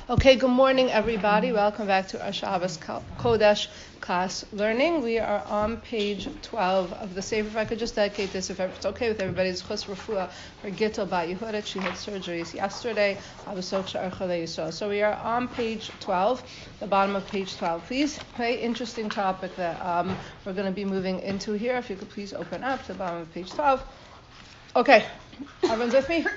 Okay, good morning, everybody. Welcome back to our Shabbos Kodesh class learning. We are on page 12 of the Sefer. If I could just dedicate this, if it's okay with everybody, it's Chus Refuah for Gittel Bat Yehuda. She had surgeries yesterday. So we are on page 12, the bottom of page 12. Please, very interesting topic that we're going to be moving into here. If you could please open up to the bottom of page 12. Okay, everyone's with me?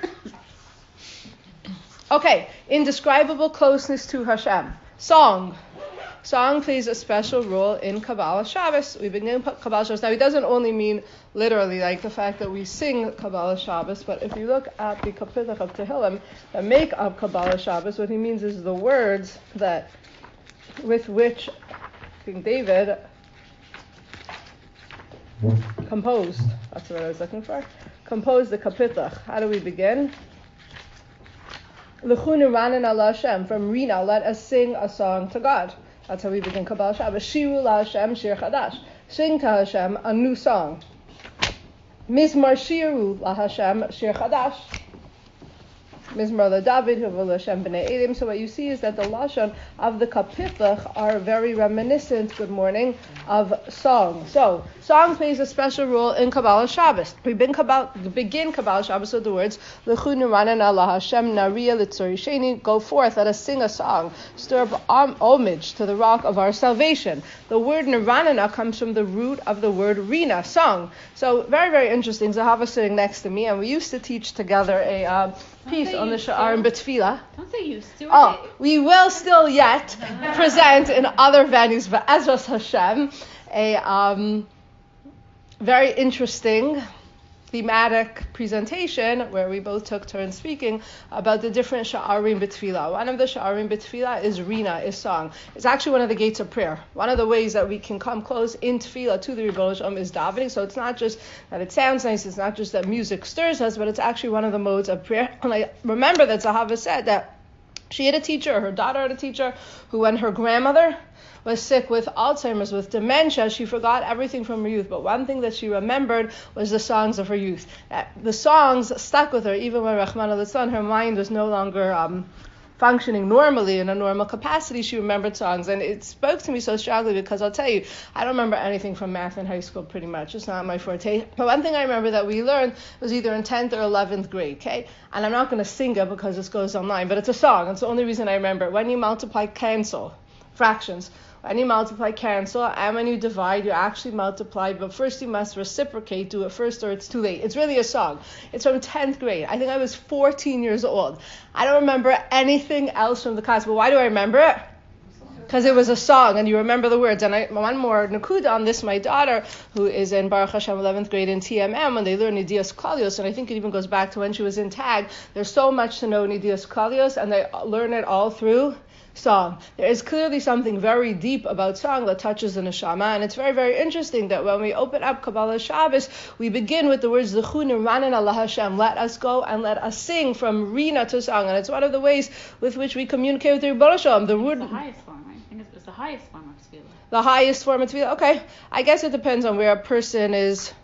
Okay, indescribable closeness to Hashem. Song plays a special role in Kabbalah Shabbos. We begin Kabbalah Shabbos. Now, it doesn't only mean literally like the fact that we sing Kabbalah Shabbos, but if you look at the Kapitach of Tehillim that make up Kabbalah Shabbos, what he means is the words that with which King David composed. That's what I was looking for. Composed the Kapitach. How do we begin? L'chunu ranan ala Hashem, from Rina, let us sing a song to God. That's how we begin Kabbalah Shabbos. Shiru la Hashem shir chadash, sing to Hashem a new song. Mizmar shiru la Hashem shir chadash, Mizmar la David huva Hashem b'nei Elim. So what you see is that the lashon of the Kapitach are very reminiscent, good morning, of song. So song plays a special role in Kabbalah Shabbos. We begin Kabbalah Shabbos with the words L'chunu ranan ala Hashem nariya litzori sheni. Go forth, let us sing a song, stir up homage to the rock of our salvation. The word Niranana comes from the root of the word Rina, song. So very, very interesting. Zahava sitting next to me, and we used to teach together a piece on the Sha'ar and B'Tfilah. Don't say used to. Oh, we will still yet present in other venues, but Ezras Hashem, a very interesting thematic presentation where we both took turns speaking about the different Sha'arim B'Tfilah. One of the Sha'arim B'Tfilah is Rina, is song. It's actually one of the gates of prayer. One of the ways that we can come close in Tfilah to the Ribono Shel Olam is davening. So it's not just that it sounds nice, it's not just that music stirs us, but it's actually one of the modes of prayer. And I remember that Zahava said that she had a teacher, or her daughter had a teacher, who when her grandmother was sick with Alzheimer's, with dementia, she forgot everything from her youth. But one thing that she remembered was the songs of her youth. The songs stuck with her, even when Rahman al-Islam, her mind was no longer functioning normally in a normal capacity. She remembered songs, and it spoke to me so strongly because I'll tell you, I don't remember anything from math in high school pretty much. It's not my forte. But one thing I remember that we learned was either in 10th or 11th grade, okay? And I'm not going to sing it because this goes online, but it's a song. It's the only reason I remember it. When you multiply cancel fractions, when you multiply cancel, and when you divide, you actually multiply, but first you must reciprocate, do it first or it's too late. It's really a song. It's from 10th grade. I think I was 14 years old. I don't remember anything else from the class, but why do I remember it? Because it was a song, and you remember the words. And one more nakuda on this, my daughter, who is in Baruch Hashem 11th grade in TMM, when they learn Nidias Klalios, and I think it even goes back to when she was in TAG, there's so much to know Nidias Klalios, and they learn it all through song. There is clearly something very deep about song that touches the neshama, and it's very, very interesting that when we open up Kabbalah Shabbos, we begin with the words L'chunu ranan ala Hashem, let us go and let us sing, from Rina to song, and it's one of the ways with which we communicate with the Ribono Shel Olam. The word, the highest form, right? I think it's the highest form of tefillah. The highest form of tefillah. Okay, I guess it depends on where a person is.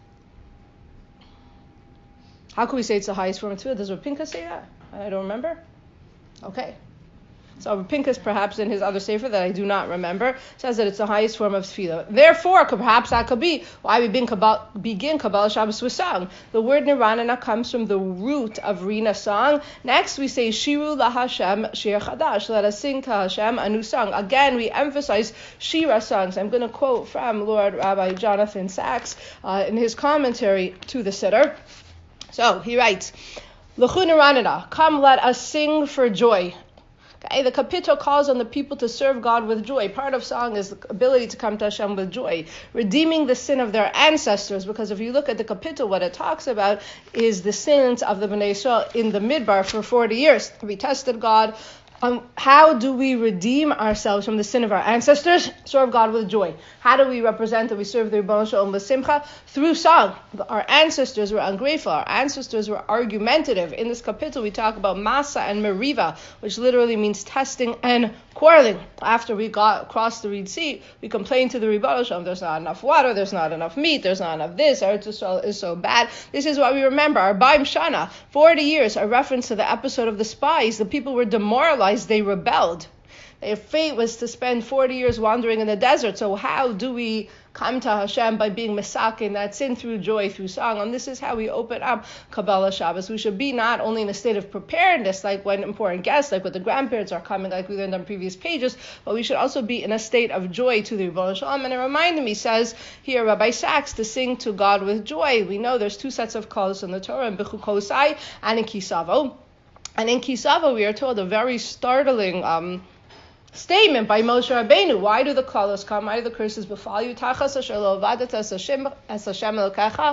How can we say it's the highest form of tefillah? Does Rav Pinchas say that? I don't remember. Okay. So Pinchas, perhaps in his other sefer that I do not remember, says that it's the highest form of tefillah. Therefore, perhaps that could be why we begin Kabbalah Shabbos with song. The word Niranana comes from the root of Rina, song. Next, we say Shiru la Hashem shir chadash. Let us sing to Hashem a new song. Again, we emphasize Shira songs. I'm going to quote from Lord Rabbi Jonathan Sachs in his commentary to the Siddur. So he writes, L'chu Niranana, come let us sing for joy. Okay, the Kapitol calls on the people to serve God with joy. Part of song is the ability to come to Hashem with joy, redeeming the sin of their ancestors, because if you look at the Kapitol, what it talks about is the sins of the Bnei Yisrael in the Midbar for 40 years. We tested God. How do we redeem ourselves from the sin of our ancestors? Serve God with joy. How do we represent that we serve the Ribono Shel Olam with simcha? Through song. Our ancestors were ungrateful. Our ancestors were argumentative. In this Kapitol, we talk about masa and meriva, which literally means testing and quarreling. After we across the Red Sea, we complained to the Ribono Shel Olam, there's not enough water, there's not enough meat, there's not enough this, Eretz Yisrael is so bad. This is what we remember. Our Baim Shana, 40 years, a reference to the episode of the spies. The people were demoralized realized they rebelled. Their fate was to spend 40 years wandering in the desert. So how do we come to Hashem? By being mesakin, that's in through joy, through song. And this is how we open up Kabbalah Shabbos. We should be not only in a state of preparedness, like when important guests, like when the grandparents are coming, like we learned on previous pages, but we should also be in a state of joy to the Ribono Shel Olam. And it reminded me, says here Rabbi Sachs, to sing to God with joy. We know there's two sets of calls in the Torah, in Bechukosai and in Kisavo. And in Kisavo, we are told a very startling statement by Moshe Rabbeinu. Why do the kalos come? Why do the curses befall you? Tachas asher lo avadat es Hashem Elokecha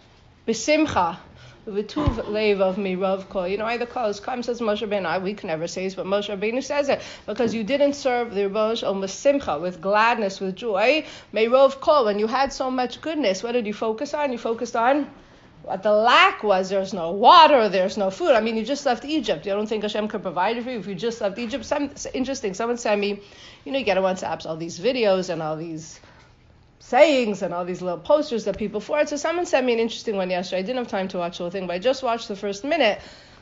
b'simcha v'tuv levav mirov kol. You know why the kalos come? Says Moshe Rabbeinu. We can never say this, but Moshe Rabbeinu says it because you didn't serve the Ribono Shel Olam with simcha, with gladness, with joy. Mirov kol. When you had so much goodness, what did you focus on? You focused on what the lack was. There's no water, there's no food. I mean, you just left Egypt. You don't think Hashem could provide it for you if you just left Egypt? Interesting. Someone sent me, you get on WhatsApp, all these videos and all these sayings and all these little posters that people forward. So someone sent me an interesting one yesterday. I didn't have time to watch the whole thing, but I just watched the first minute.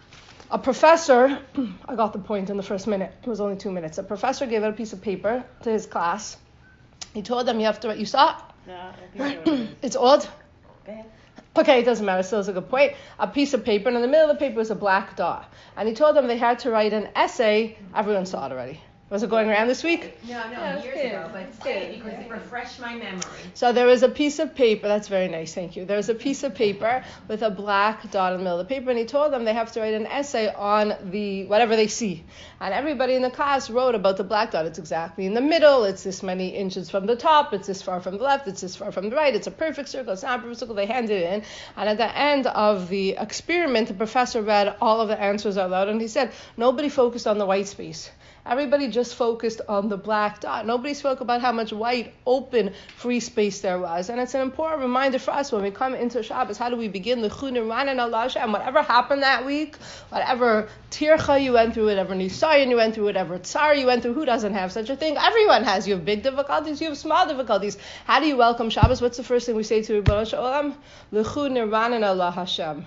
A professor, I got the point in the first minute. It was only 2 minutes. A professor gave out a piece of paper to his class. He told them you have to write. You saw it? No, I think It's odd. Go ahead. Okay, it doesn't matter, still is a good point. A piece of paper, and in the middle of the paper was a black dot. And he told them they had to write an essay. Everyone saw it already. Was it going around this week? No, Yeah, years it's ago, good. but It's say it good. because it refreshed my memory. So there was a piece of paper, that's very nice, thank you. There was a piece of paper with a black dot in the middle of the paper, and he told them they have to write an essay on the whatever they see. And everybody in the class wrote about the black dot. It's exactly in the middle, it's this many inches from the top, it's this far from the left, it's this far from the right, it's a perfect circle, it's not a perfect circle. They handed it in, and at the end of the experiment, the professor read all of the answers out loud, and he said, nobody focused on the white space. Everybody just focused on the black dot. Nobody spoke about how much white, open, free space there was. And it's an important reminder for us when we come into Shabbos. How do we begin? L'chun Ranan Allah Hashem. Whatever happened that week, whatever tircha you went through, whatever nisayon you went through, whatever tsar you went through, who doesn't have such a thing? Everyone has. You have big difficulties, you have small difficulties. How do you welcome Shabbos? What's the first thing we say to Ribono Shel Olam? L'chun Ranan Allah Hashem.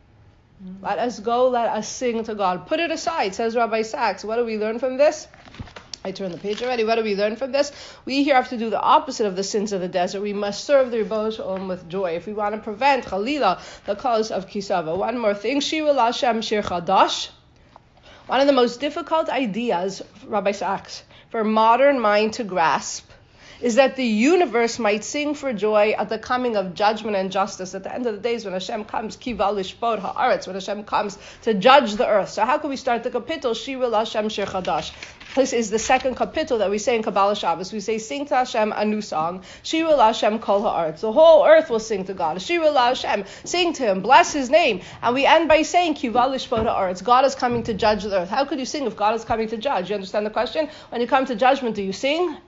Let us go, let us sing to God. Put it aside, says Rabbi Sachs. What do we learn from this? I turned the page already. What do we learn from this? We here have to do the opposite of the sins of the desert. We must serve the Ribono Shel Olam with joy. If we want to prevent, Chalila, the cause of Kisava. One more thing. Shiru L'Hashem Shir Chadash. One of the most difficult ideas, Rabbi Sachs, for modern mind to grasp is that the universe might sing for joy at the coming of judgment and justice. At the end of the days, when Hashem comes, Kiva Lishpot Haaretz, when Hashem comes to judge the earth. So how can we start the kapitel? Shiru L'Hashem Shir Chadash. This is the second kapitel that we say in Kabbalah Shabbos. We say, sing to Hashem a new song. Shiru L'Hashem Kol Haaretz. The whole earth will sing to God. Shiru L'Hashem. Sing to Him. Bless His name. And we end by saying, Kiva Lishpot Haaretz. God is coming to judge the earth. How could you sing if God is coming to judge? You understand the question? When you come to judgment, do you sing?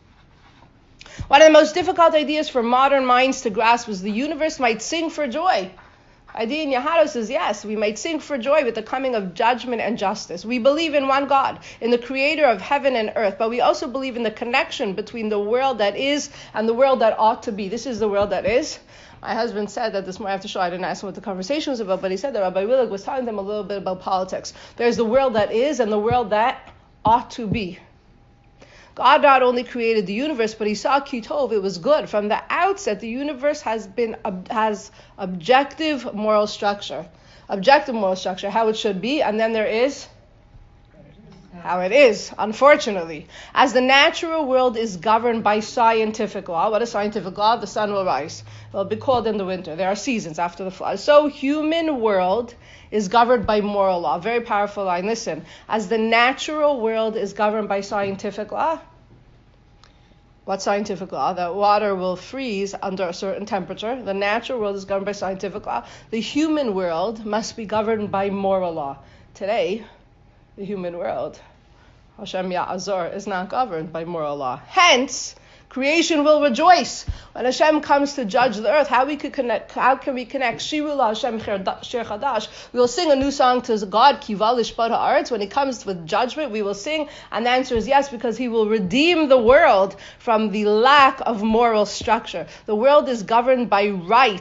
One of the most difficult ideas for modern minds to grasp was the universe might sing for joy. Adi in Yahado says, yes, we might sing for joy with the coming of judgment and justice. We believe in one God, in the creator of heaven and earth, but we also believe in the connection between the world that is and the world that ought to be. This is the world that is. My husband said that this morning after show, I didn't ask him what the conversation was about, but he said that Rabbi Willig was telling them a little bit about politics. There's the world that is and the world that ought to be. God not only created the universe, but He saw Kitov, it was good. From the outset, the universe has objective moral structure. Objective moral structure, how it should be, and then there is how it is, unfortunately. As the natural world is governed by scientific law, what is scientific law? The sun will rise. It will be cold in the winter. There are seasons after the flood. So human world is governed by moral law. Very powerful line. Listen, as the natural world is governed by scientific law, what scientific law? That water will freeze under a certain temperature. The natural world is governed by scientific law. The human world must be governed by moral law. Today, the human world, Hashem Ya'azor, is not governed by moral law. Hence, creation will rejoice when Hashem comes to judge the earth. How can we connect? Shiru L'Hashem Shir Chadash. We will sing a new song to God, Kiva Lishpot Haaretz. When He comes with judgment, we will sing. And the answer is yes, because He will redeem the world from the lack of moral structure. The world is governed by right,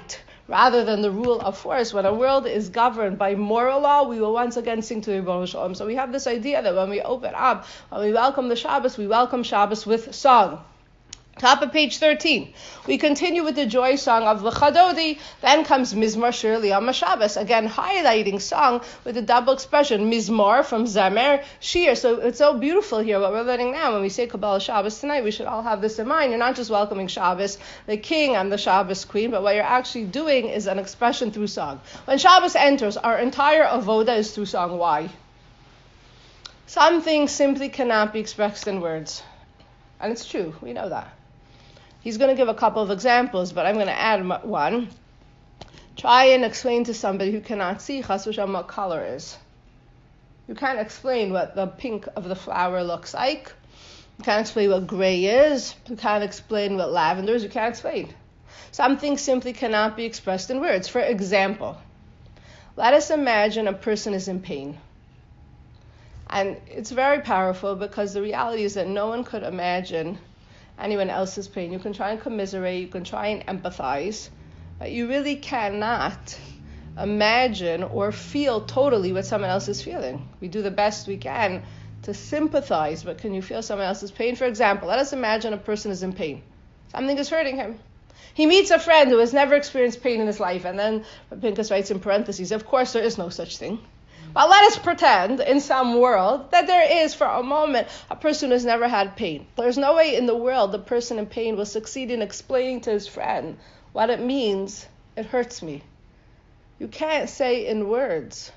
rather than the rule of force. When a world is governed by moral law, we will once again sing to Ribono Shel Olam. So we have this idea that when we open up, when we welcome the Shabbos, we welcome Shabbos with song. Top of page 13. We continue with the joy song of L'Chadodi. Then comes Mizmor Shir L'Yom HaShabbos. Again, highlighting song with a double expression. Mizmor from Zemer, Shir. So it's so beautiful here what we're learning now. When we say Kabbalah Shabbos tonight, we should all have this in mind. You're not just welcoming Shabbos, the king and the Shabbos queen, but what you're actually doing is an expression through song. When Shabbos enters, our entire avoda is through song. Why? Some things simply cannot be expressed in words. And it's true. We know that. He's going to give a couple of examples, but I'm going to add one. Try and explain to somebody who cannot see chas v'shalom what color is. You can't explain what the pink of the flower looks like. You can't explain what gray is. You can't explain what lavender is. You can't explain. Some things simply cannot be expressed in words. For example, let us imagine a person is in pain. And it's very powerful because the reality is that no one could imagine anyone else's pain. You can try and commiserate, you can try and empathize, but you really cannot imagine or feel totally what someone else is feeling. We do the best we can to sympathize, but can you feel someone else's pain? For example, let us imagine a person is in pain. Something is hurting him. He meets a friend who has never experienced pain in his life, and then Pinchas writes in parentheses, of course there is no such thing. But let us pretend in some world that there is for a moment a person who has never had pain. There's no way in the world the person in pain will succeed in explaining to his friend what it means. It hurts me. You can't say in words.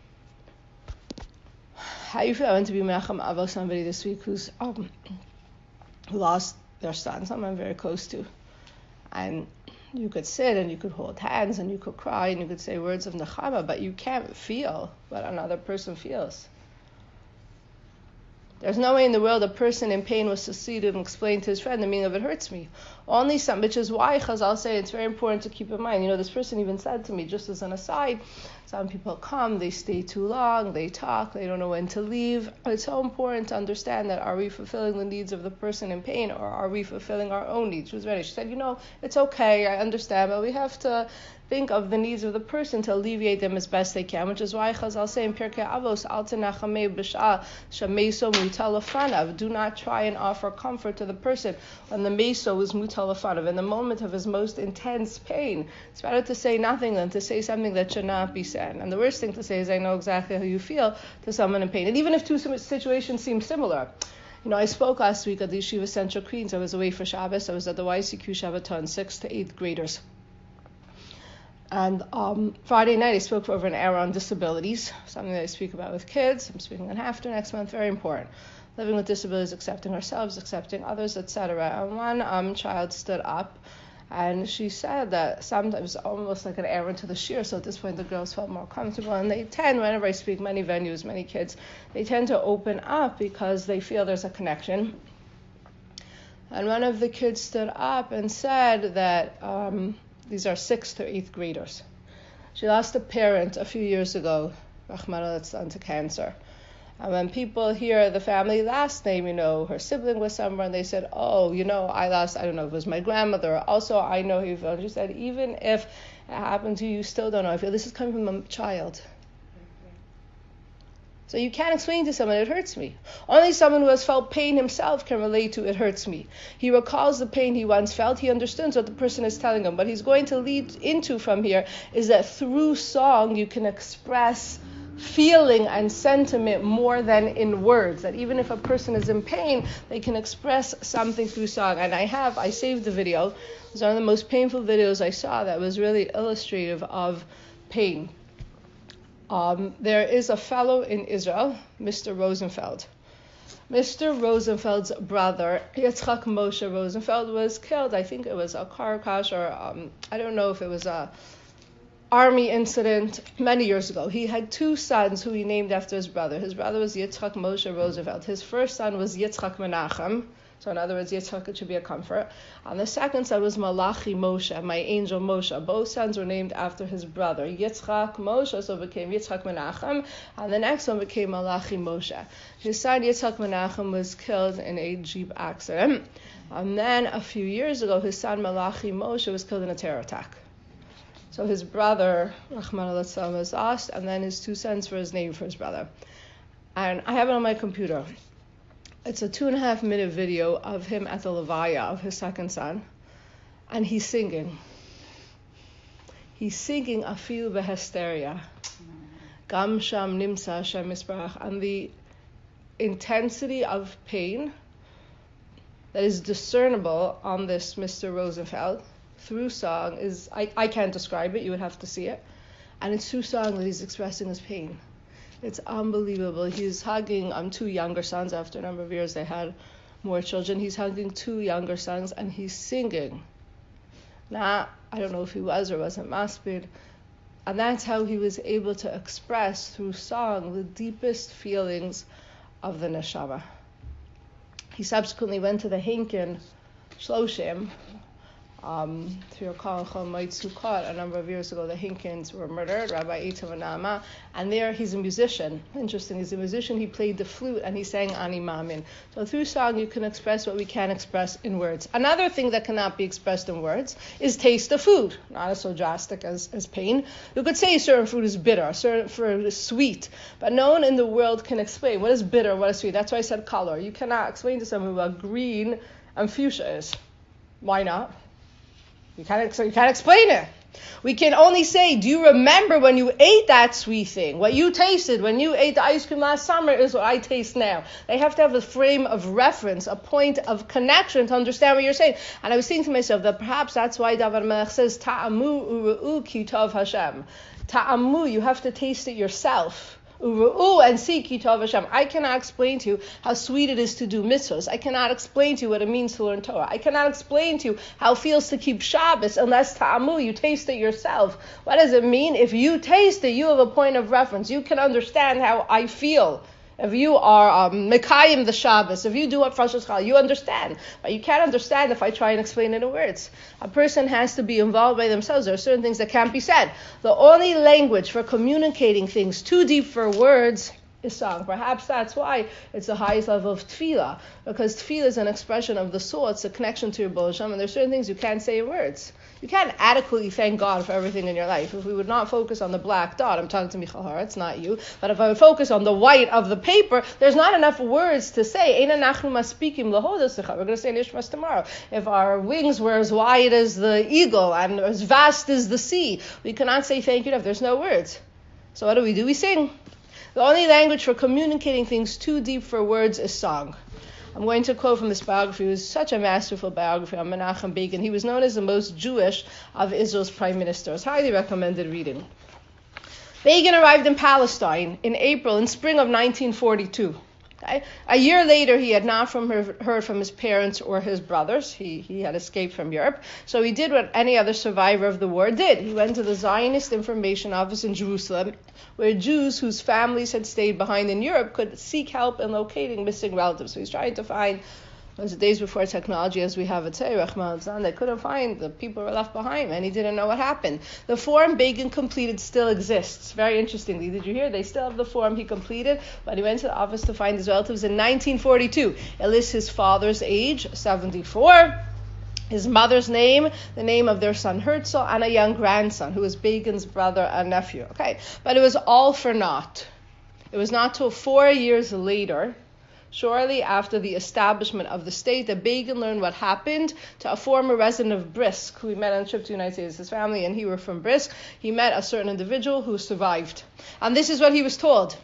How you feel? I went to be menachem about somebody this week who lost their son, someone I'm very close to. And you could sit and you could hold hands and you could cry and you could say words of nechama, but you can't feel what another person feels. There's no way in the world a person in pain will succeed and explain to his friend the meaning of it hurts me. Only some, which is why Chazal say it's very important to keep in mind. You know, this person even said to me, just as an aside, some people come, they stay too long, they talk, they don't know when to leave. It's so important to understand that are we fulfilling the needs of the person in pain or are we fulfilling our own needs? She was ready. She said, it's okay, I understand, but we have to think of the needs of the person to alleviate them as best they can, which is why Chazal say in Pirkei Avos, Al tenachamei b'sha'ah shemeso mutal lefanav. Do not try and offer comfort to the person when the meso is mutal lefanav, in the moment of his most intense pain. It's better to say nothing than to say something that should not be said. And the worst thing to say is, I know exactly how you feel, to someone in pain. And even if two situations seem similar. I spoke last week at the Yeshiva Central Queens. I was away for Shabbos. I was at the YCQ Shabbaton, 6th to 8th graders. And Friday night I spoke for over an hour on disabilities, something that I speak about with kids. I'm speaking on HAFTR next month, very important. Living with disabilities, accepting ourselves, accepting others, etc. And one child stood up and she said that sometimes almost like an hour into the shiur, so at this point the girls felt more comfortable, and they tend, whenever I speak, many venues, many kids, they tend to open up because they feel there's a connection. And one of the kids stood up and said that these are 6th to 8th graders. She lost a parent a few years ago, Rahmana litzlan, to cancer. And when people hear the family last name, her sibling was somewhere, and they said, I lost, I don't know if it was my grandmother, also I know how you feel. And she said, even if it happened to you, you still don't know how I feel. This is coming from a child. So you can't explain to someone, it hurts me. Only someone who has felt pain himself can relate to it hurts me. He recalls the pain he once felt. He understands what the person is telling him. What he's going to lead into from here is that through song you can express feeling and sentiment more than in words. That even if a person is in pain, they can express something through song. And I saved the video. It was one of the most painful videos I saw that was really illustrative of pain. There is a fellow in Israel, Mr. Rosenfeld. Mr. Rosenfeld's brother, Yitzchak Moshe Rosenfeld, was killed. I think it was a car crash, or I don't know if it was a army incident many years ago. He had two sons who he named after his brother. His brother was Yitzchak Moshe Rosenfeld. His first son was Yitzchak Menachem. So in other words, Yitzchak, it should be a comfort. And the second son was Malachi Moshe, my angel Moshe. Both sons were named after his brother. Yitzchak Moshe, so it became Yitzchak Menachem. And the next one became Malachi Moshe. His son Yitzchak Menachem was killed in a Jeep accident. And then a few years ago, his son Malachi Moshe was killed in a terror attack. So his brother, Rahman al was asked, and then his 2 cents for his name for his brother. And I have it on my computer. It's a 2.5 minute video of him at the Levaya of his second son, and he's singing. He's singing Afilu Behysteria. Gam Sham Nimsa Hashem Yisbarach. And the intensity of pain that is discernible on this Mr. Rosenfeld through song is, I can't describe it, you would have to see it. And it's through song that he's expressing his pain. It's unbelievable. He's hugging 2 younger sons. After a number of years they had more children. He's hugging 2 younger sons and he's singing. Now, I don't know if he was or wasn't maspid. And that's how he was able to express through song the deepest feelings of the neshama. He subsequently went to the Hinkin Shloshim. Through a call Sukkot a number of years ago, the Hinkins were murdered, Rabbi Eitan and Naama, and there he's a musician. Interesting, he's a musician, he played the flute and he sang Ani Mamin. So through song you can express what we can't express in words. Another thing that cannot be expressed in words is taste of food, not as so drastic as pain. You could say a certain food is bitter, a certain food is sweet, but no one in the world can explain what is bitter, what is sweet. That's why I said color. You cannot explain to someone what green and fuchsia is. Why not? You can't explain it. We can only say, do you remember when you ate that sweet thing? What you tasted when you ate the ice cream last summer is what I taste now. They have to have a frame of reference, a point of connection to understand what you're saying. And I was thinking to myself that perhaps that's why David Melech says, Ta'amu uru'u ki tov Hashem. Ta'amu, you have to taste it yourself. Uru'u and see ki tov Hashem. I cannot explain to you how sweet it is to do mitzvahs. I cannot explain to you what it means to learn Torah. I cannot explain to you how it feels to keep Shabbos unless ta'amu, you taste it yourself. What does it mean? If you taste it, you have a point of reference. You can understand how I feel. If you are Mekayim the Shabbos, if you do what Rosh Hashanah, you understand. But you can't understand if I try and explain it in words. A person has to be involved by themselves. There are certain things that can't be said. The only language for communicating things too deep for words is song. Perhaps that's why it's the highest level of tefillah, because tefillah is an expression of the soul. It's a connection to your Baal Shem, and there's certain things you can't say in words. You can't adequately thank God for everything in your life. If we would not focus on the black dot, I'm talking to Michal Hara, it's not you, but if I would focus on the white of the paper, there's not enough words to say. We're going to say Nishmas tomorrow. If our wings were as wide as the eagle and as vast as the sea, we cannot say thank you enough. There's no words. So what do? We sing. The only language for communicating things too deep for words is song. I'm going to quote from this biography. It was such a masterful biography on Menachem Begin. He was known as the most Jewish of Israel's prime ministers. Highly recommended reading. Begin arrived in Palestine in spring of 1942. Okay? A year later, he had not heard from his parents or his brothers. He had escaped from Europe. So he did what any other survivor of the war did. He went to the Zionist Information Office in Jerusalem, where Jews whose families had stayed behind in Europe could seek help in locating missing relatives. So he's trying to find, it was the days before technology as we have it today, Rahman al-Zan, they couldn't find the people who were left behind, and he didn't know what happened. The form Begin completed still exists. Very interestingly, did you hear? They still have the form he completed, but he went to the office to find his relatives in 1942. It lists his father's age, 74, his mother's name, the name of their son Herzl, and a young grandson who was Begin's brother and nephew. Okay, but it was all for naught. It was not till 4 years later, shortly after the establishment of the state, that Begin learned what happened to a former resident of Brisk, who he met on a trip to the United States. His family and he were from Brisk. He met a certain individual who survived. And this is what he was told.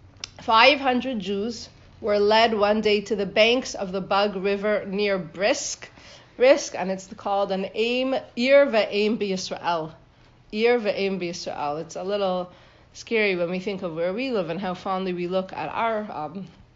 500 Jews were led one day to the banks of the Bug River near Brisk, and it's called an Ir Ve'em B'Yisrael. Ir Ve'em B'Yisrael. It's a little scary when we think of where we live and how fondly we look at our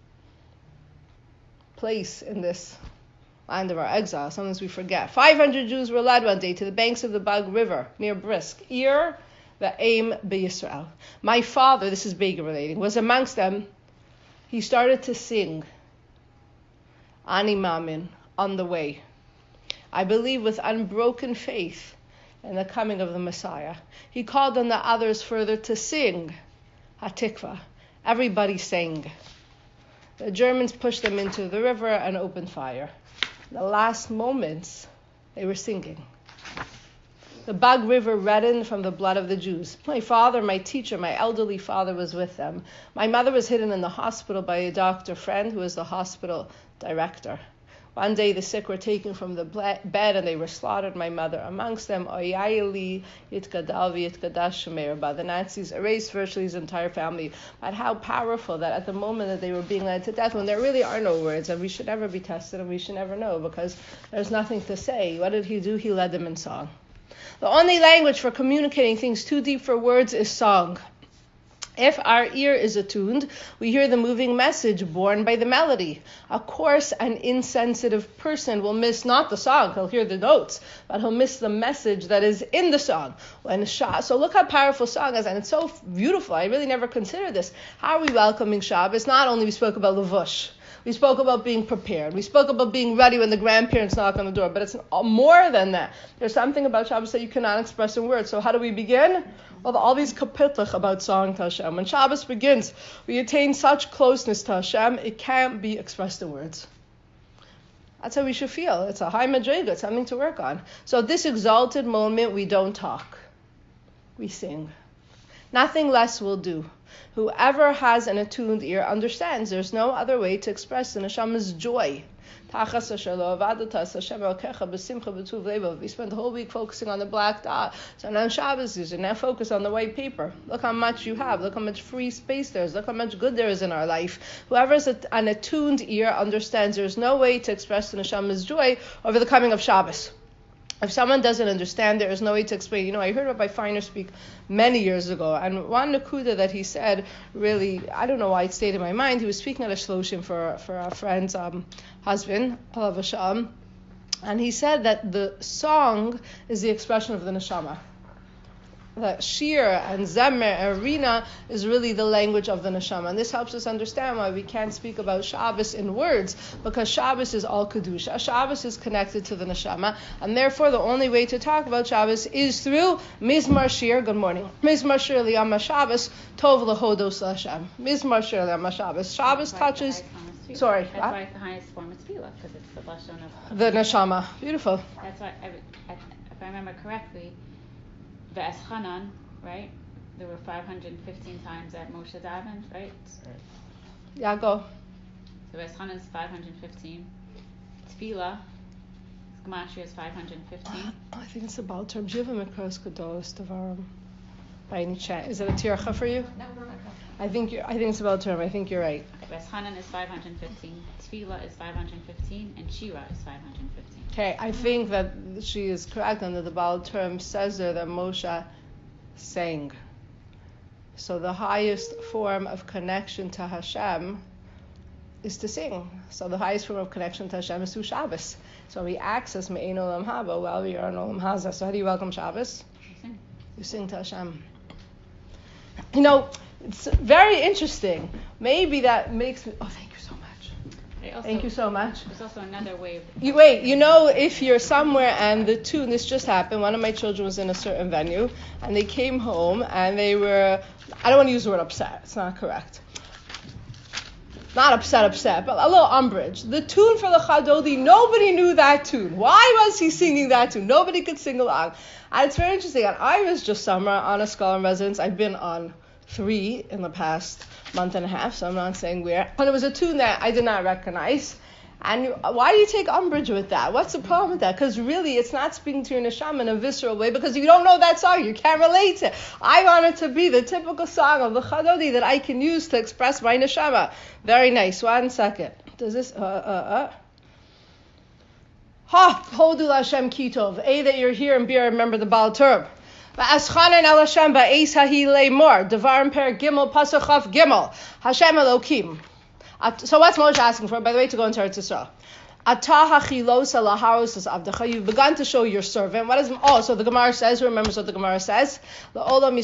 place in this land of our exile. Sometimes we forget. 500 Jews were led one day to the banks of the Bug River near Brisk. Ir Ve'em B'Yisrael. My father, this is Begin relating, was amongst them. He started to sing Ani Mamin, on the way. I believe with unbroken faith in the coming of the Messiah. He called on the others further to sing Hatikva. Everybody sang. The Germans pushed them into the river and opened fire. In the last moments, they were singing. The Bug River reddened from the blood of the Jews. My father, my teacher, my elderly father was with them. My mother was hidden in the hospital by a doctor friend who was the hospital director. One day the sick were taken from the bed and they were slaughtered, my mother amongst them. The Nazis erased virtually his entire family. But how powerful that at the moment that they were being led to death, when there really are no words, and we should never be tested and we should never know because there's nothing to say. What did he do? He led them in song. The only language for communicating things too deep for words is song. If our ear is attuned, we hear the moving message borne by the melody. A coarse and insensitive person will miss not the song, he'll hear the notes, but he'll miss the message that is in the song. So look how powerful song is, and it's so beautiful. I really never considered this. How are we welcoming Shabbos? Not only we spoke about Levush, we spoke about being prepared. We spoke about being ready when the grandparents knock on the door. But it's more than that. There's something about Shabbos that you cannot express in words. So how do we begin? Well, all these kapitlich about song to Hashem. When Shabbos begins, we attain such closeness to Hashem, it can't be expressed in words. That's how we should feel. It's a high madriga. It's something to work on. So this exalted moment, we don't talk. We sing. Nothing less will do. Whoever has an attuned ear understands there's no other way to express the neshama's joy. We spent the whole week focusing on the black dot. So now Shabbos is, and now focus on the white paper. Look how much you have. Look how much free space there is. Look how much good there is in our life. Whoever has an attuned ear understands there's no way to express the neshama's joy over the coming of Shabbos. If someone doesn't understand, there is no way to explain. I heard Rabbi Feiner speak many years ago, and one nakuda that he said, really, I don't know why it stayed in my mind. He was speaking at a shloshim for our friend's husband, Alav Hashem, and he said that the song is the expression of the neshama. That shir and zemer and rina is really the language of the neshama. And this helps us understand why we can't speak about Shabbos in words, because Shabbos is all kedusha. Shabbos is connected to the neshama, and therefore the only way to talk about Shabbos is through mizmar shir. Good morning. Mizmar shir liyama Shabbos tov lehodos Hashem. Mizmar shir liyama Shabbos. Shabbos touches. Sorry. That's why it's the highest form of tefillah, because it's the lashon of the neshama. Beautiful. That's why, if I remember correctly, Ve'es Chanan, right? There were 515 times that Moshe davened, right? Yeah, go. So Ve'es Chanan is 515. Tefillah, Gematria is 515. I think it's a Baal term. Do you have a Mikros Gedolos Devarim? By any chance, is it a tircha for you? No. I think it's a Baal term. I think you're right. Ve'es Chanan is 515. Tefillah is 515, and Shira is 515. Okay, I think that she is correct, and that the Baal term says there that Moshe sang. So the highest form of connection to Hashem is to sing. So the highest form of connection to Hashem is through Shabbos. So we access Me'ein Olam Haba while we are in Olam Haza. So how do you welcome Shabbos? You sing to Hashem. It's very interesting. Maybe that makes me... Oh, thank you so much. Thank you so much. There's also another way of... If you're somewhere and the tune, this just happened, one of my children was in a certain venue, and they came home, and they were, I don't want to use the word upset, it's not correct. Not upset, but a little umbrage. The tune for the Chadodi, nobody knew that tune. Why was he singing that tune? Nobody could sing along. And it's very interesting. And I was just summer on a scholar in residence. I've been on 3 in the past month and a half, so I'm not saying where. But it was a tune that I did not recognize. And why do you take umbrage with that? What's the problem with that? Because really, it's not speaking to your neshama in a visceral way, because you don't know that song. You can't relate to it. I want it to be the typical song of the Chadodi that I can use to express my neshama. Very nice. 1 second. Does this... Hodul Hashem Kitov. A, that you're here, and B, remember the Baal Term. V'aschanan el Hashem ba'eis hahi le'mor. Devarim per gimel pasachaf gimel. Hashem Elokim. So what's Moshe asking for? By the way, to go into Eretz Yisrael. You've begun to show your servant. What is? So the Gemara says. Who remembers what the Gemara says? We learn from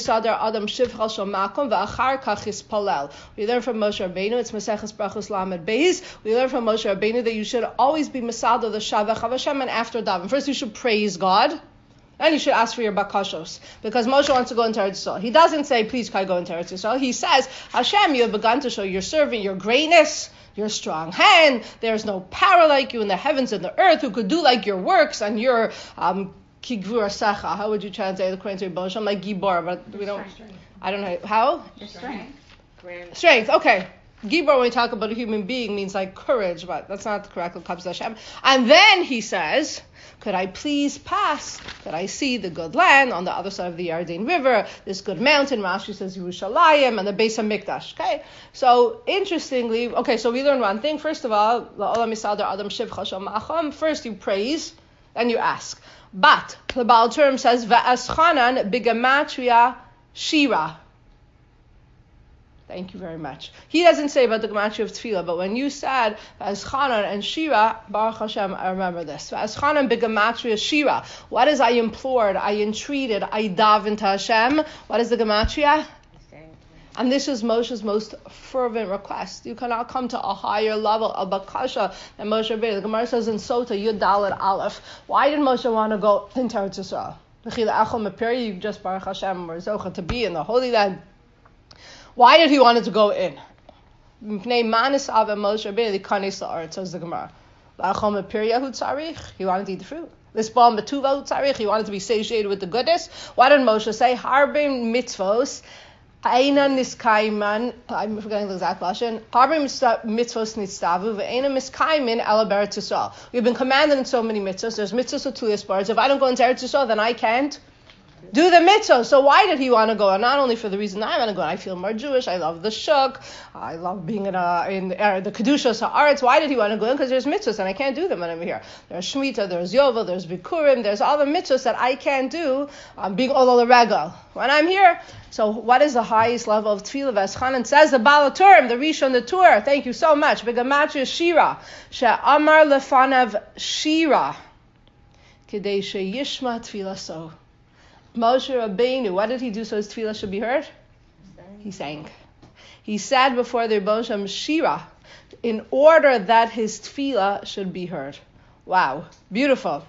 Moshe Rabbeinu. It's Maseches Brachos Lamed Beis. We learn from Moshe Rabbeinu that you should always be Masada the Shavach of Hashem, and after daven. First, you should praise God. And you should ask for your bakashos, because Moshe wants to go into Eretz Yisrael. He doesn't say, please can I go into Eretz Yisrael. He says, Hashem, you have begun to show your servant your greatness, your strong hand. There's no power like you in the heavens and the earth who could do like your works and your Ki gvura secha. How would you translate according to Rebbe? I'm like gibor, but we don't. I don't know how. The strength. Strength. Okay. Gibor, when we talk about a human being, means like courage, but that's not the correct Kapz Hashem. And then he says, could I please pass? Could I see the good land on the other side of the Yarden River, this good mountain? Rashi says Yerushalayim and the Beis HaMikdash. Okay, so interestingly, so we learned one thing. First of all, La'olam Yisadar Adam Shivcha Shel Ma'acham. First you praise, then you ask. But the Baal Term says Va'aschanan Bigamatria Shira. Thank you very much. He doesn't say about the gematria of tefillah, but when you said V'aschanan and Shira, Baruch Hashem, I remember this. V'aschanan b'gematria Shira. What is I implored, I entreated, I davened to Hashem? What is the gematria? And this is Moshe's most fervent request. You cannot come to a higher level of bakasha than Moshe Rabbeinu. The Gemara says in Sota Yud Dalet Aleph. Why did Moshe want to go into Eretz Yisrael? You just Baruch Hashem were zocha to be in the Holy Land. Why did he want to go in? He wanted to eat the fruit. He wanted to be satiated with the goodness. Why did Moshe say, Harbim mitzvos, Aina niskaiman, I'm forgetting the exact version, Harbim mitzvos nitztavu, Ve'ena miskaimin ala Eretz Yisrael. We've been commanded in so many mitzvos. There's mitzvos of Tuliyas Baritz. If I don't go into Eretz Yisrael, then I can't do the mitzvah. So why did he want to go? And not only for the reason I want to go. I feel more Jewish. I love the shuk. I love being in the kedushas haaretz. Why did he want to go in? Because there's mitzvahs and I can't do them when I'm here. There's shmita, there's yovel, there's bikurim, there's all the mitzvahs that I can't do. Being all the regal when I'm here. So what is the highest level of tefillah? V'aschanan says the Baal Turim, the Rishon, the Tur. Thank you so much. Begamatria Shira, she'amar lefanav Shira, kedei sheyishma tefillah so. Moshe Rabbeinu, what did he do so his tefillah should be heard? He sang. He said before the Rebbe Shem Shira, in order that his tefillah should be heard. Wow, beautiful.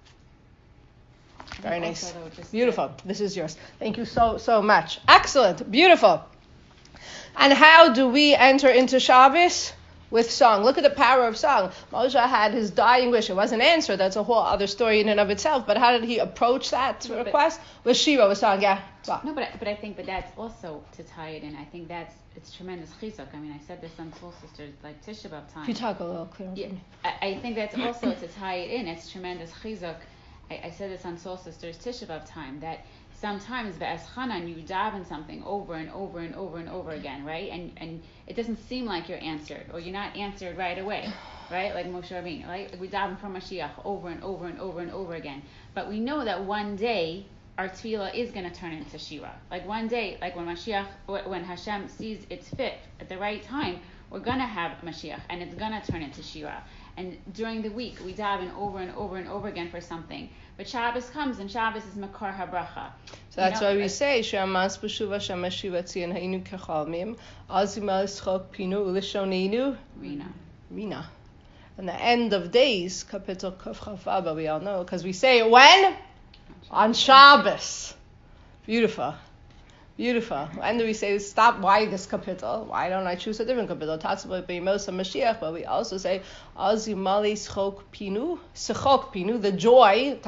Very nice. Beautiful. This is yours. Thank you so much. Excellent. Beautiful. And how do we enter into Shabbos? With song. Look at the power of song. Moshe had his dying wish. It wasn't answered. That's a whole other story in and of itself. But how did he approach that request? With Shira, with song, yeah. Wow. No, but I think that's also to tie it in. I think it's tremendous chizuk. I mean, I said this on Soul Sisters, like Tisha B'Av time. If you talk a little clearer. Yeah, I think that's also to tie it in. It's tremendous chizuk. I said this on Soul Sisters Tisha B'Av time, that sometimes V'aschanan, you daven something over and over and over and over again, right? And it doesn't seem like you're answered, or you're not answered right away, right? Like Moshe Rabbeinu, right? Like we daven for Mashiach over and over and over and over again. But we know that one day our tefillah is going to turn into Shira. Like one day, like when Hashem sees it's fit at the right time, we're going to have Mashiach, and it's going to turn into Shira. And during the week, we daven over and over and over again for something. But Shabbos comes, and Shabbos is Makor HaBracha. So that's why we say, She'amas b'shuva she'mashiva tzion ha'inu kechalmim, azima eschok pinu u'lishoninu Rina. And the end of days, Kapitel Kuf Chafaba, we all know, because we say it when? On Shabbos. Beautiful. When do we say stop? Why this kapitel? Why don't I choose a different kapitel? Tatzavot be'imosa Mashiach, but we also say azimali schok pinu, the joy.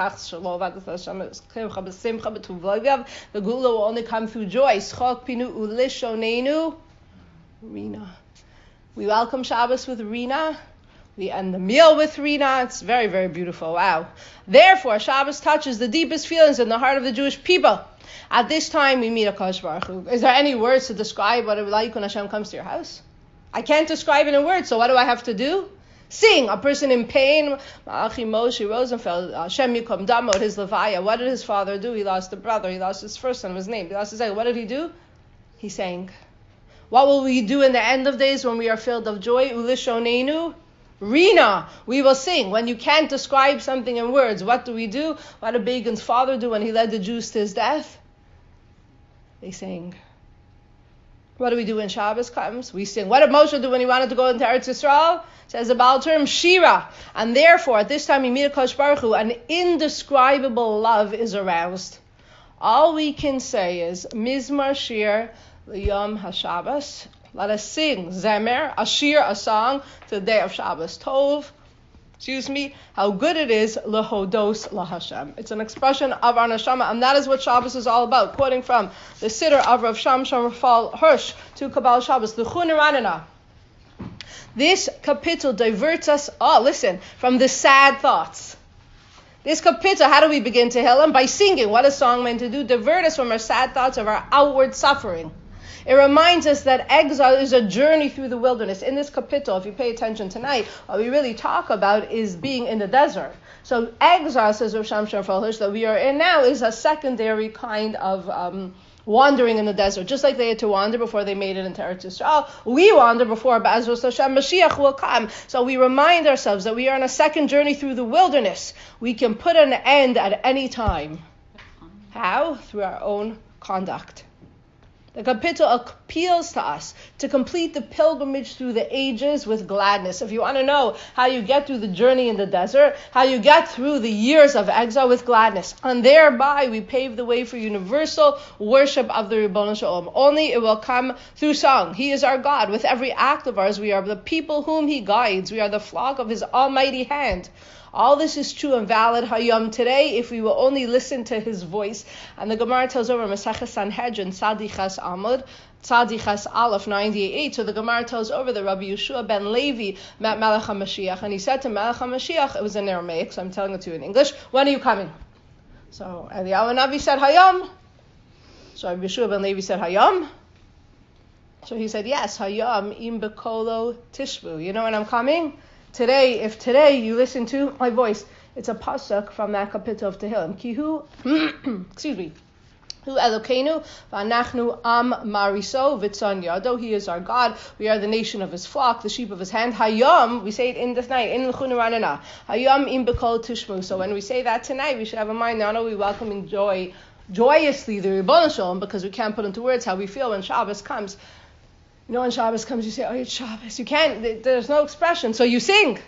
The gula will only come through joy. Schok pinu ulishonenu Rina. We welcome Shabbos with Rina. We end the meal with Rina. It's very, very beautiful. Wow. Therefore, Shabbos touches the deepest feelings in the heart of the Jewish people. At this time, we meet HaKadosh Baruch Hu. Is there any words to describe what it would like when Hashem comes to your house? I can't describe it in words, so what do I have to do? Sing. A person in pain, Malachi Moshe Rosenfeld, Hashem Yikom Damo, his Levaya. What did his father do? He lost a brother. He lost his first son, his name. He lost his second. What did he do? He sang. What will we do in the end of days when we are filled of joy? Ulishonenu Rina, we will sing. When you can't describe something in words, what do we do? What did Begin's father do when he led the Jews to his death? They sang. What do we do when Shabbos comes? We sing. What did Moshe do when he wanted to go into Eretz Yisrael? Says the Baal Term, Shira. And therefore, at this time, we meet HaKadosh Baruch Hu, an indescribable love is aroused. All we can say is, Mizmar Shir L'Yom HaShabbos. Let us sing Zemer, a shir, a song, to the day of Shabbos Tov. how good it is lehodos laHashem. It's an expression of our neshama, and that is what Shabbos is all about. Quoting from the Siddur of Rav Shamshon Raphael Hirsch to Kabbalah Shabbos, L'chun Ranana. This kapitel diverts us, from the sad thoughts. This kapitel, how do we begin Tehillim? By singing. What is song meant to do? Divert us from our sad thoughts of our outward suffering. It reminds us that exile is a journey through the wilderness. In this kapitel, if you pay attention tonight, what we really talk about is being in the desert. So exile, says Rav Shamshon Raphael Hirsch, that we are in now is a secondary kind of wandering in the desert. Just like they had to wander before they made it into Eretz Yisrael, we wander before Ba'ezras Hashem Mashiach will come. So we remind ourselves that we are on a second journey through the wilderness. We can put an end at any time. How? Through our own conduct. The kapitel appeals to us to complete the pilgrimage through the ages with gladness. If you want to know how you get through the journey in the desert, how you get through the years of exile with gladness, and thereby we pave the way for universal worship of the Ribono Shel Olam. Only it will come through song. He is our God. With every act of ours, we are the people whom He guides. We are the flock of His almighty hand. All this is true and valid Hayom today if we will only listen to His voice. And the Gemara tells over Masechah Sanhedrin, Tzadichas Amud, Tzadichas Aleph 98. So the Gemara tells over that Rabbi Yeshua ben Levi met Melech HaMashiach, and he said to Melech HaMashiach, it was in Aramaic, so I'm telling it to you in English, when are you coming? So Eliyahu Navi said Hayom. So Rabbi Yeshua ben Levi said Hayom. So he said, yes, Hayom im bekolo tishbu. You know when I'm coming? Today, if today you listen to my voice, it's a pasuk from that kapitel of Tehillim. Kihu, excuse me, Hu Elokeinu v'anachnu am mariso v'tzon yado. He is our God. We are the nation of His flock, the sheep of His hand. Hayom, we say it in this night, in l'chun ranana. Hayom im bekol tishmu. So when we say that tonight, we should have in mind not only welcoming joyously the Ribono Shel Olam, because we can't put into words how we feel when Shabbos comes. You know, when Shabbos comes, you say, oh, it's Shabbos. You can't, there's no expression, so you sing.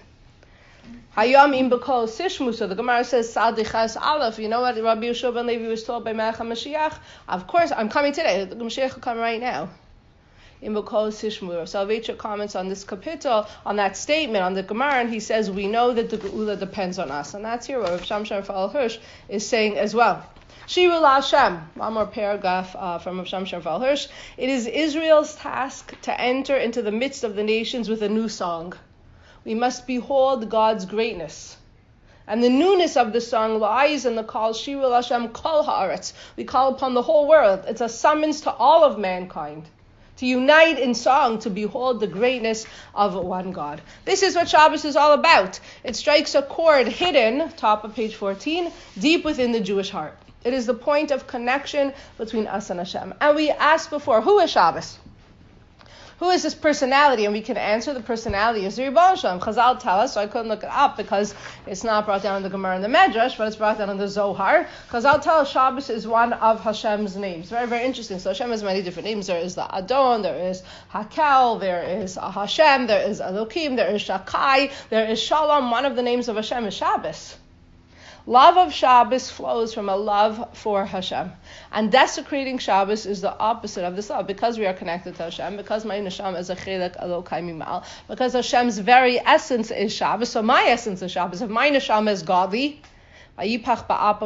Hayom im bekol sishmu. So the Gemara says, Sadichas Aleph. You know what Rabbi Yeshua ben Levi was told by Melech HaMashiach? Of course, I'm coming today. The Mashiach will come right now. Im bekol sishmu. Soloveitchik comments on this kapitel, on that statement, on the Gemara, and he says, we know that the Geula depends on us. And that's here what Rav Shamshon Raphael Hirsch is saying as well. Shiru LaHashem, one more paragraph from Rav Shamshon Raphael Hirsch. It is Israel's task to enter into the midst of the nations with a new song. We must behold God's greatness. And the newness of the song lies in the call, Shiru LaHashem kol haaretz. We call upon the whole world. It's a summons to all of mankind to unite in song to behold the greatness of one God. This is what Shabbos is all about. It strikes a chord hidden, top of page 14, deep within the Jewish heart. It is the point of connection between us and Hashem. And we asked before, who is Shabbos? Who is this personality? And we can answer the personality is the Ribono Shel Olam. Chazal tell us, so I couldn't look it up because it's not brought down in the Gemara and the Medrash, but it's brought down in the Zohar. Chazal tell us Shabbos is one of Hashem's names. Very, very interesting. So Hashem has many different names. There is the Adon, there is Hakel, there is Hashem, there is Elokim, there is Shakai, there is Shalom. One of the names of Hashem is Shabbos. Love of Shabbos flows from a love for Hashem. And desecrating Shabbos is the opposite of this love. Because we are connected to Hashem, because my neshama is a chelek Elokai mimal, because Hashem's very essence is Shabbos, so my essence is Shabbos. If my neshama is godly, if my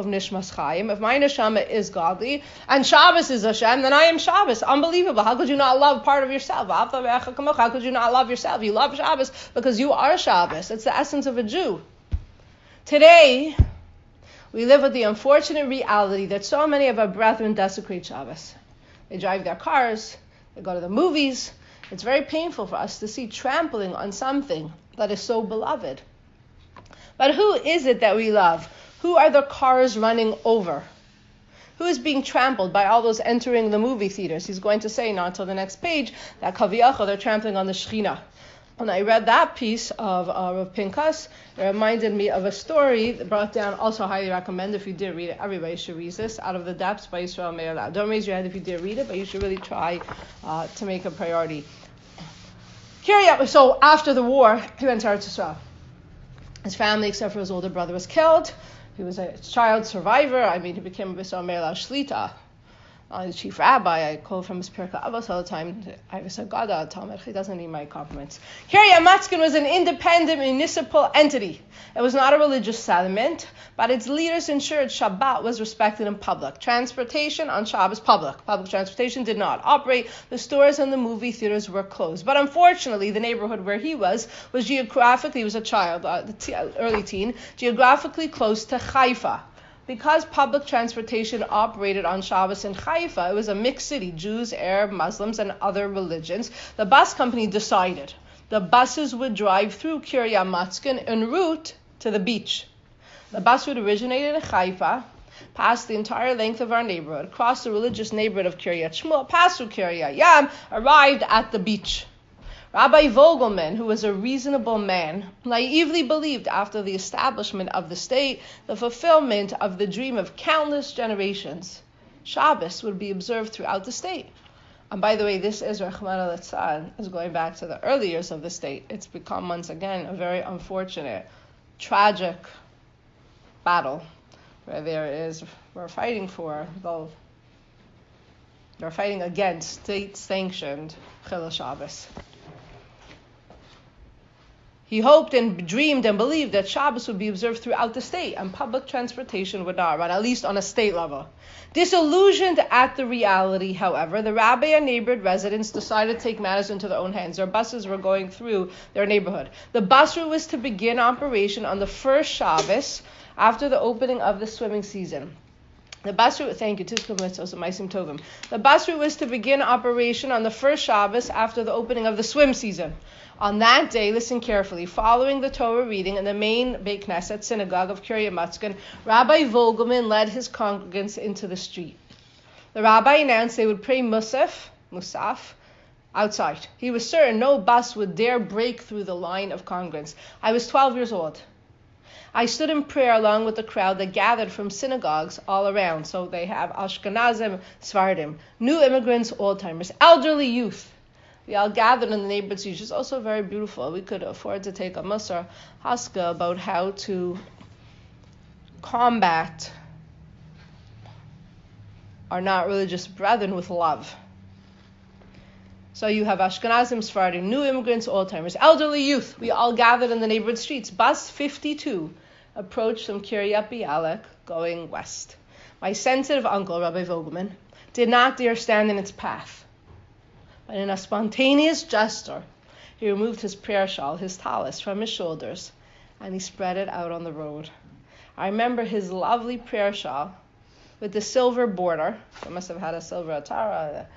neshama is godly, and Shabbos is Hashem, then I am Shabbos. Unbelievable. How could you not love part of yourself? How could you not love yourself? You love Shabbos because you are Shabbos. It's the essence of a Jew. Today, we live with the unfortunate reality that so many of our brethren desecrate Shabbos. They drive their cars, they go to the movies. It's very painful for us to see trampling on something that is so beloved. But who is it that we love? Who are the cars running over? Who is being trampled by all those entering the movie theaters? He's going to say, not until the next page, that Kaviyachol, they're trampling on the Shekhinah. When I read that piece of Rav Pinkas, it reminded me of a story that brought down, also highly recommend if you did read it, everybody should read this, Out of the Depths by Yisrael Meir Lau. Don't raise your hand if you did read it, but you should really try to make a priority. So after the war, he went to Eretz Yisrael. His family, except for his older brother, was killed. He was a child survivor. He became a Yisrael Meir Lau Shlita. The chief rabbi, I call from his Pirkei Avos all the time. I was a Gada Talmud. He doesn't need my compliments. Kiryat Matzkin was an independent municipal entity. It was not a religious settlement, but its leaders ensured Shabbat was respected in public. Transportation on Shabbos, public transportation did not operate. The stores and the movie theaters were closed. But unfortunately, the neighborhood where he was geographically, he was a child, early teen, geographically close to Haifa. Because public transportation operated on Shabbos in Haifa, it was a mixed city, Jews, Arab, Muslims, and other religions. The bus company decided the buses would drive through Kiryat Matzkin en route to the beach. The bus route originated in Haifa, passed the entire length of our neighborhood, crossed the religious neighborhood of Kiryat Shmuel, passed through Kiryat Yam, arrived at the beach. Rabbi Vogelman, who was a reasonable man, naively believed after the establishment of the state, the fulfillment of the dream of countless generations, Shabbos would be observed throughout the state. And by the way, this is Rahman al-Litzan, is going back to the early years of the state. It's become, once again, a very unfortunate, tragic battle where we're fighting against state-sanctioned Chilul Shabbos. He hoped and dreamed and believed that Shabbos would be observed throughout the state and public transportation would not run, at least on a state level. Disillusioned at the reality, however, the rabbi and neighborhood residents decided to take matters into their own hands. Their buses were going through their neighborhood. The bus route was to begin operation on the first Shabbos after the opening of the swimming season. The bus route, thank you, The bus route was to begin operation on the first Shabbos after the opening of the swim season. On that day, listen carefully, following the Torah reading in the main Beit Knesset synagogue of Kiryat Matzkin, Rabbi Vogelman led his congregants into the street. The rabbi announced they would pray Musaf, outside. He was certain no bus would dare break through the line of congregants. I was 12 years old. I stood in prayer along with the crowd that gathered from synagogues all around. So they have Ashkenazim, Sephardim, new immigrants, old-timers, elderly youth. We all gathered in the neighborhood streets, which is also very beautiful. We could afford to take a Musar Haska about how to combat our not religious brethren with love. So you have Ashkenazim, Sephardim, new immigrants, old-timers, elderly youth. We all gathered in the neighborhood streets. Bus 52 approached from Kiryat Bialik going west. My sensitive uncle, Rabbi Vogelman, did not dare stand in its path. But in a spontaneous gesture, he removed his prayer shawl, his talis, from his shoulders, and he spread it out on the road. I remember his lovely prayer shawl with the silver border. It must have had a silver atara,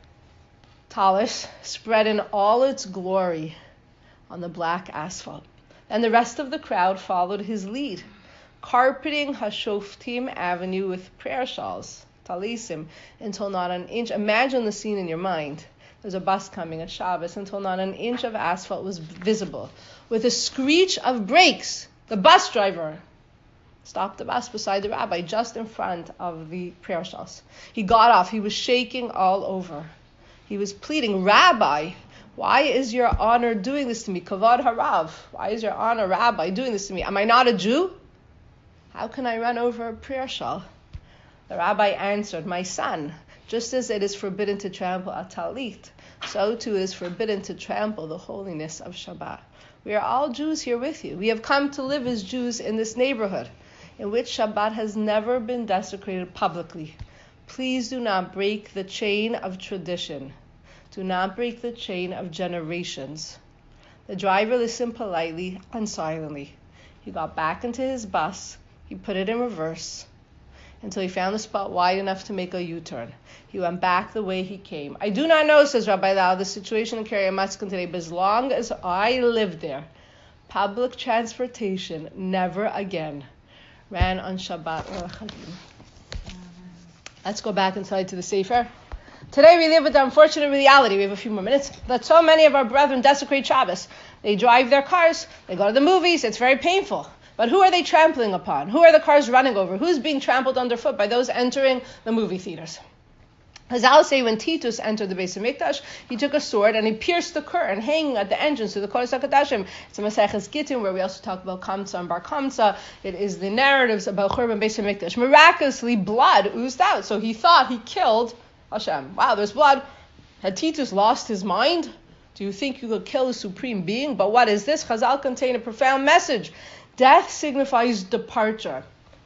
talis, spread in all its glory on the black asphalt. And the rest of the crowd followed his lead, carpeting Hashoftim Avenue with prayer shawls, talisim, until not an inch. Imagine the scene in your mind. There's a bus coming at Shabbos until not an inch of asphalt was visible. With a screech of brakes, the bus driver stopped the bus beside the rabbi, just in front of the prayer shawls. He got off. He was shaking all over. He was pleading, Rabbi, why is your honor doing this to me? Kavod harav. Why is your honor, Rabbi, doing this to me? Am I not a Jew? How can I run over a prayer shawl? The rabbi answered, my son, just as it is forbidden to trample a talit, so too it is forbidden to trample the holiness of Shabbat. We are all Jews here with you. We have come to live as Jews in this neighborhood, in which Shabbat has never been desecrated publicly. Please do not break the chain of tradition. Do not break the chain of generations. The driver listened politely and silently. He got back into his bus. He put it in reverse until he found a spot wide enough to make a U-turn. He went back the way he came. I do not know, says Rabbi Lau, the situation in Kiryat Matzkin today, but as long as I lived there, public transportation never again ran on Shabbat or Chagim. Let's go back inside to the Sefer. Today we live with the unfortunate reality, we have a few more minutes, that so many of our brethren desecrate Shabbos. They drive their cars, they go to the movies, it's very painful. But who are they trampling upon? Who are the cars running over? Who's being trampled underfoot by those entering the movie theaters? Chazal say when Titus entered the Beis Hamikdash, he took a sword and he pierced the curtain hanging at the entrance to the Kodesh HaKodashim. It's a Maseches Gittin where we also talk about Kamsa and Bar Kamsa. It is the narratives about Churban Beis Hamikdash. Miraculously, blood oozed out, so he thought he killed Hashem. Wow, there's blood. Had Titus lost his mind? Do you think you could kill the supreme being? But what is this? Chazal contain a profound message. Death signifies departure.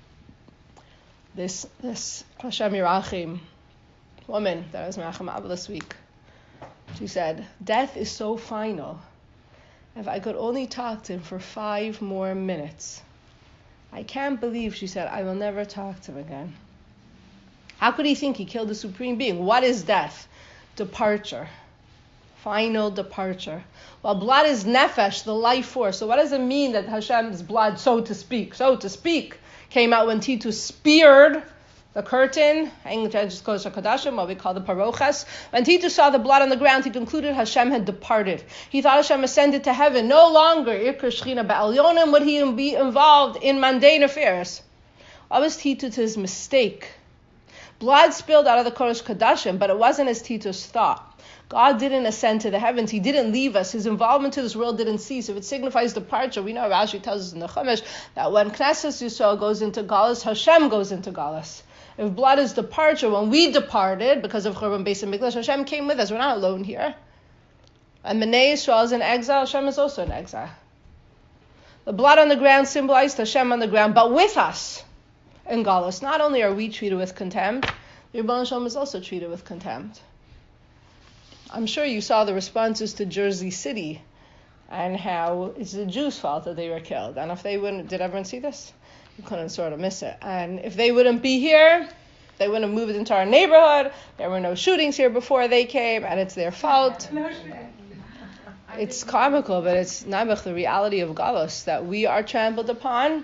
This Hashem Yerachim woman that was Menachem Abba this week, she said, death is so final. If I could only talk to him for 5 more minutes. I can't believe, she said, I will never talk to him again. How could he think he killed the Supreme Being? What is death? Departure. Final departure. Well, blood is nefesh, the life force. So what does it mean that Hashem's blood, so to speak, came out when Titus speared the curtain, what we call the parochas? When Titus saw the blood on the ground, he concluded Hashem had departed. He thought Hashem ascended to heaven. No longer Ikar Shechina Ba'alyonim would he be involved in mundane affairs. What was Titus' mistake? Blood spilled out of the Kodesh Kodashim, but it wasn't as Titus thought. God didn't ascend to the heavens. He didn't leave us. His involvement to this world didn't cease. If it signifies departure, we know Rashi tells us in the Chumash that when Knesset Yisrael goes into Galus, Hashem goes into Galus. If blood is departure, when we departed because of Churban Beis Hamikdash, Hashem came with us. We're not alone here. And Bnei Yisrael is in exile. Hashem is also in exile. The blood on the ground symbolized Hashem on the ground, but with us in Galus. Not only are we treated with contempt, the Rebbeinu Shalom is also treated with contempt. I'm sure you saw the responses to Jersey City and how it's the Jews' fault that they were killed. And if they wouldn't, did everyone see this? You couldn't sort of miss it. And if they wouldn't be here, they wouldn't have moved into our neighborhood. There were no shootings here before they came, and it's their fault. It's comical, but it's nabach, the reality of Galus, that we are trampled upon,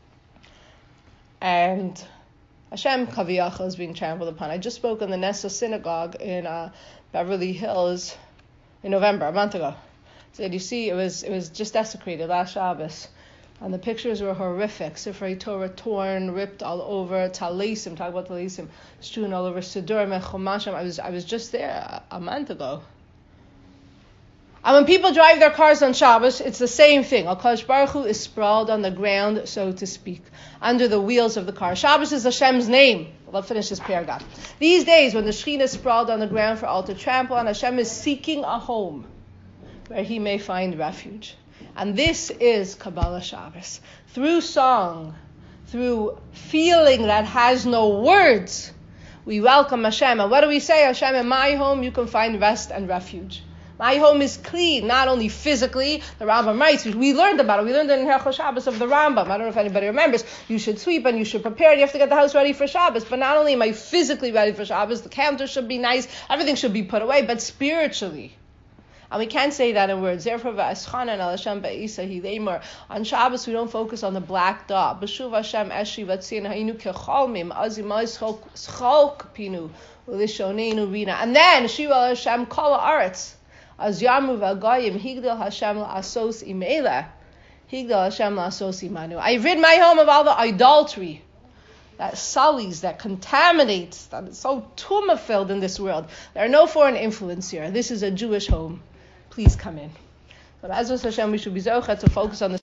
and Hashem Kaviyachal is being trampled upon. I just spoke in the Nessa Synagogue in Beverly Hills in November, a month ago. So you see, it was just desecrated last Shabbos. And the pictures were horrific. Sifrei Torah torn, ripped all over, Talesim, talk about Talesim, strewn all over, Sidurim and Chumashim. I was just there a month ago. And when people drive their cars on Shabbos, it's the same thing. HaKadosh Baruch Hu is sprawled on the ground, so to speak, under the wheels of the car. Shabbos is Hashem's name. I'll finish this paragraph. These days, when the Shekhinah is sprawled on the ground for all to trample on, Hashem is seeking a home where he may find refuge. And this is Kabbalah Shabbos. Through song, through feeling that has no words, we welcome Hashem. And what do we say? Hashem, in my home you can find rest and refuge. My home is clean, not only physically. The Rambam writes, we learned about it. We learned it in Hilchos Shabbos of the Rambam. I don't know if anybody remembers. You should sweep and you should prepare. And you have to get the house ready for Shabbos. But not only am I physically ready for Shabbos, the counter should be nice, everything should be put away, but spiritually. And we can't say that in words. Therefore, on Shabbos, we don't focus on the black dot. B'shuv Hashem eshi v'tzin ha'inu kecholmim azimai schok pinu u'lishonenu rina. And then, Shiva Hashem kol ha'aretz. Az yamu v'agayim higdal Hashem la'asos imela. Higdal Hashem la'asos imanu. I rid my home of all the idolatry that sullies, that contaminates, that is so tumah-filled in this world. There are no foreign influence here. This is a Jewish home. Please come in. But as Hashem, we should be zocheh to focus on this.